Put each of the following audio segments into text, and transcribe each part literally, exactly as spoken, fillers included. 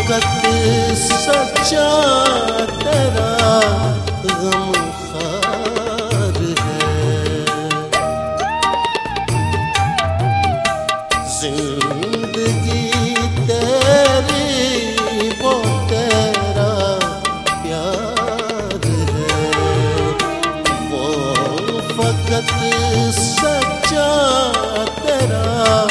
फकत सच्चा तेरा गमखार है। जिंदगी तेरी वो तेरा प्यार है, वो फकत सच्चा तेरा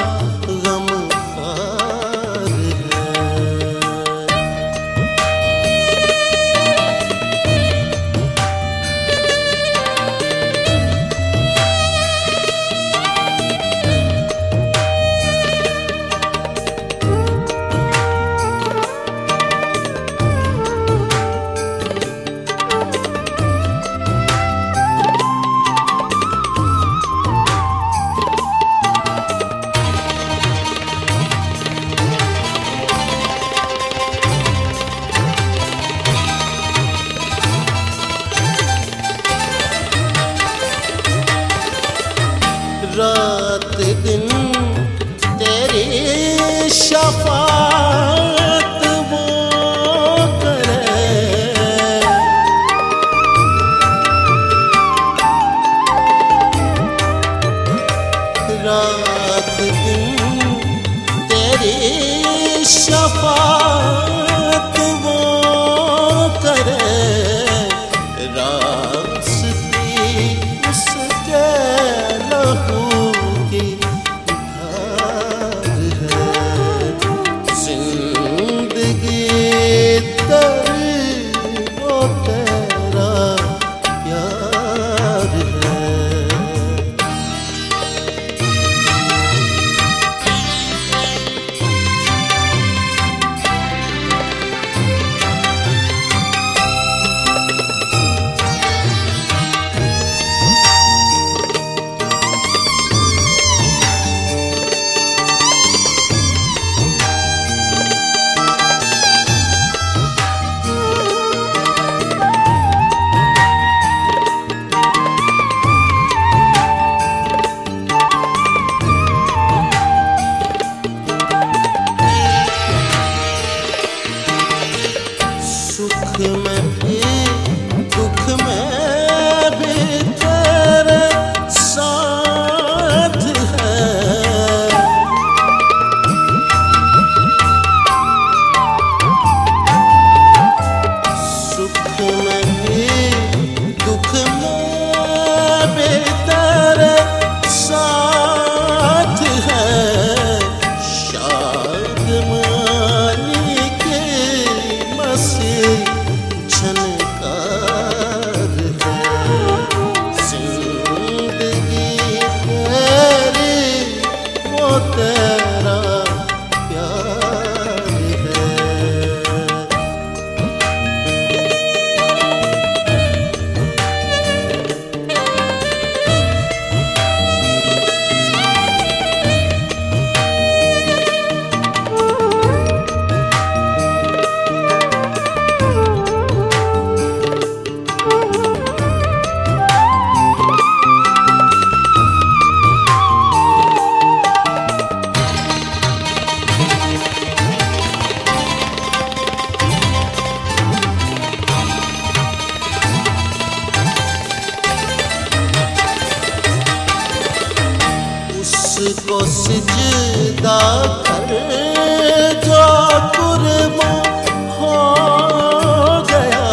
रात दिन तेरी शफाअत वो करे, रात दिन तेरी शफाअत वो करे, रास्ती उसके लहू की धार है। जिंदगी तेरी वो तेरा प्यार है। सुख में भी दुख में भी तेरे साथ है, सुख में भी दुख में भी तेरे साथ है। शादमानी के मसीह झनकार है। जिंदगी तेरी वो तेरा प्यार है। उसको सिजदा कर जो कुर्बान हो गया,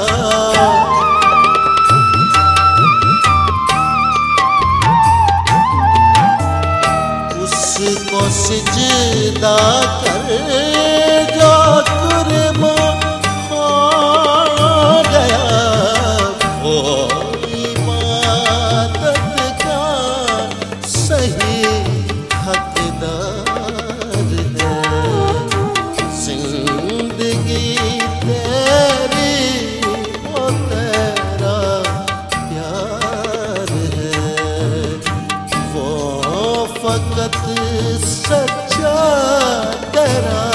उसको सिजदा कर जो कुर्बान हो गया, वो इबादत का सही हकदार है। जिंदगी तेरी वो तेरा प्यार है, वो फकत सच्चा तेरा